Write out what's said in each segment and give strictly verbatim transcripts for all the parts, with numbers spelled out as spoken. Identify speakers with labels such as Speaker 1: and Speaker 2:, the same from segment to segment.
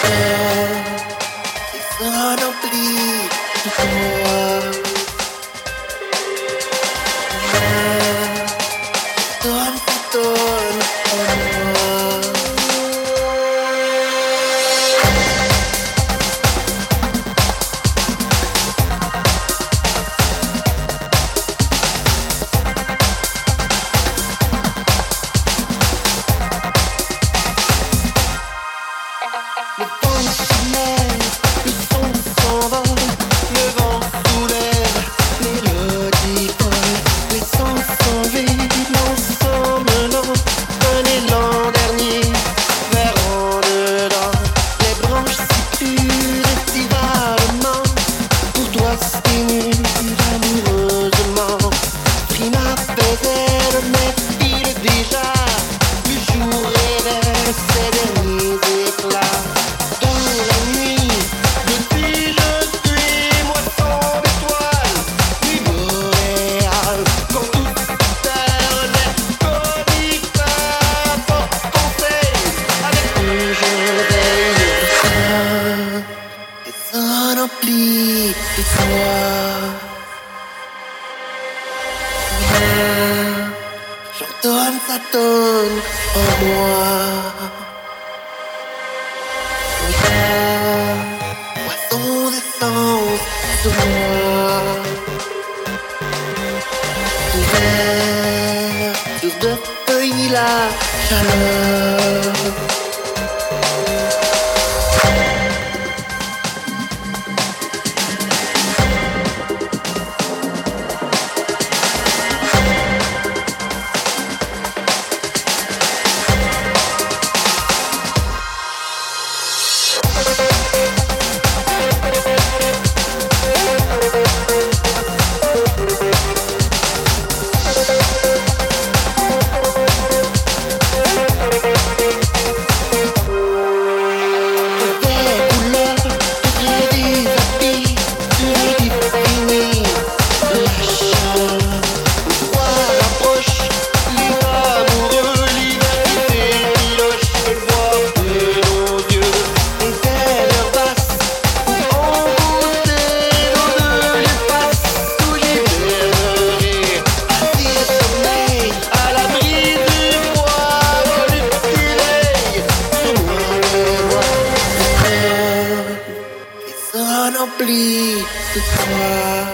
Speaker 1: Ça n'emplit de toi. Donne, donne en moi. Le vent se mêle, le son s'envole, le vent soulève, mélodie folle, les sens s'envolent, l'ensemble lent, un élan dernier, vers en dedans, les branches circulent estivalement, pour toi stimule amoureusement, prima faisait mais il déjà, le jour révèle ses derniers éclats. Rempli de toi. J'entends ça tonne en moi. Poisson d'essence sur moi. Ouvert sur de feuilles la chaleur. Rempli de toi.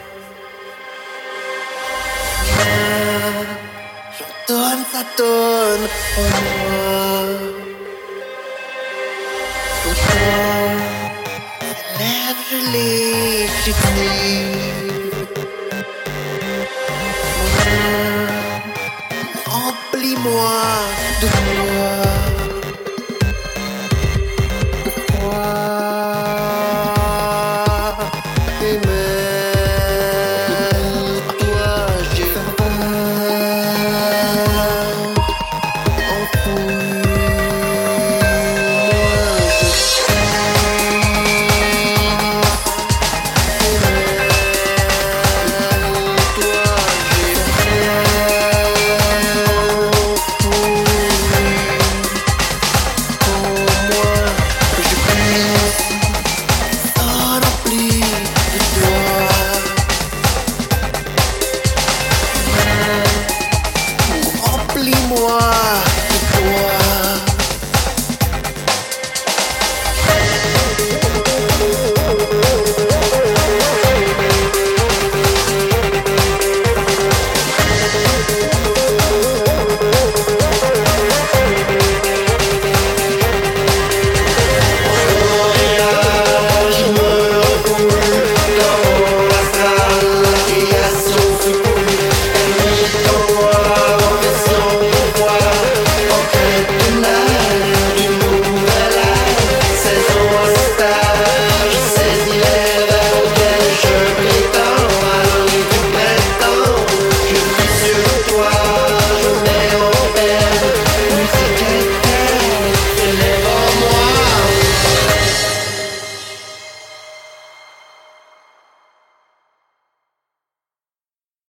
Speaker 1: J'entends ça tonne en moi. Pour toi, tes lèvres gelées, j'écris. Remplis-moi de toi.